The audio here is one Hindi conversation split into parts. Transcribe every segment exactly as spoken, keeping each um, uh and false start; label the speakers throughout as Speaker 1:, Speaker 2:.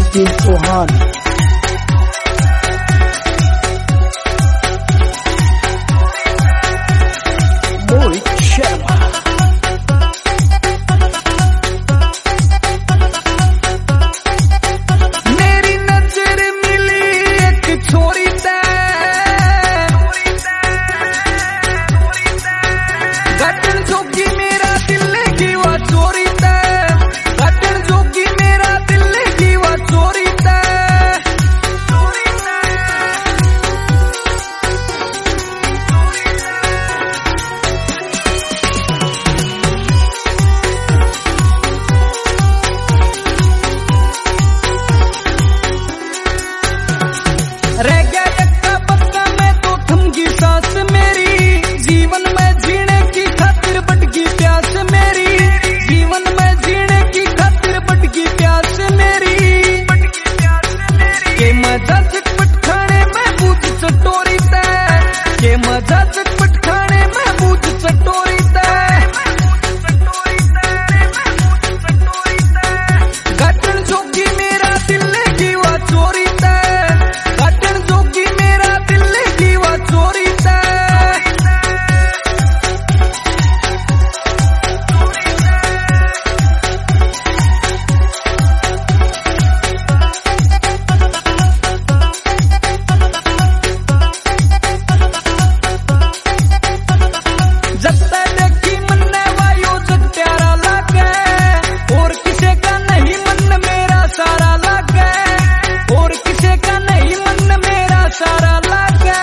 Speaker 1: नितिन चौहान। मोहित शर्मा।
Speaker 2: मेरी नजर मिली एक छोरी से, गठन जोगी मेरा दिल की वो चोरी से, गठन जोगी मेरा दिल की वो चोरी से। रह गया यक्का पक्का मैं तो थमगी सांस मेरी, जीवन में जीने की खातिर बढ़गी प्यास मेरी, जीवन में जीने की खातिर बढ़गी प्यास मेरी। के मजा चटपट खाने में बूझ चटोरी तय, के मजा चटपट खाने में बूझ चटोरी तय। गठन जोगी मेरा दिल की वो चोरी तय, गठन जोगी मेरा दिल की वो चोरी तय। जब तक देखी मन वायु जग प्यारा लागे, और किसी का नहीं मन मेरा सारा लागे, और किसी का नहीं मन मेरा सारा लागे।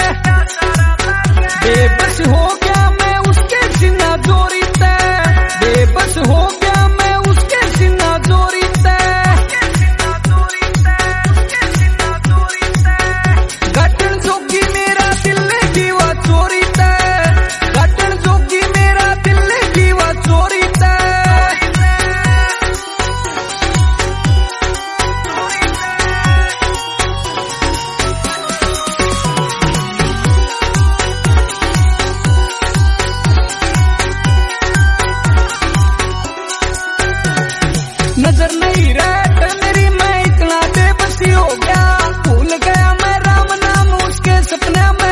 Speaker 2: बेबस हो गया मैं उसके सीना जोरी तय, बेबस हो गया मैं उसके सीना जोरी तय। गठन जोगी मेरा दिल की वो चोरी तय, गठन जोगी मेरा दिल की वो चोरी तय। नजर नहीं रहता मेरी मैं इतना बेबसी हो गया, भूल गया मैं राम नाम उसके सपने में।